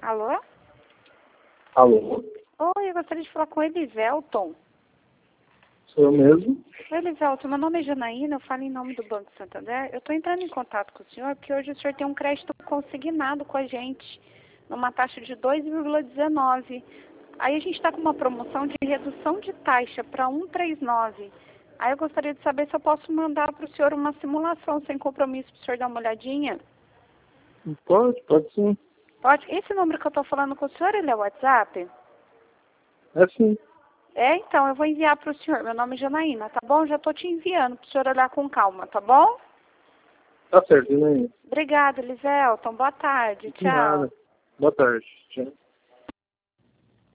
Alô? Alô? Oi, eu gostaria de falar com o Elivelton. Sou eu mesmo? Oi, Elivelton, meu nome é Janaína, eu falo em nome do Banco Santander. Eu estou entrando em contato com o senhor porque hoje o senhor tem um crédito consignado com a gente, numa taxa de 2,19. Aí a gente está com uma promoção de redução de taxa para 1,39. Aí eu gostaria de saber se eu posso mandar para o senhor uma simulação sem compromisso para o senhor dar uma olhadinha. Pode sim. Pode? Esse número que eu estou falando com o senhor, ele é o WhatsApp? É sim. É, então, eu vou enviar para o senhor. Meu nome é Janaína, tá bom? Já estou te enviando para o senhor olhar com calma, tá bom? Tá certo, né? Obrigada, Elivelton. Boa tarde. De Tchau. nada. Boa tarde. Tchau.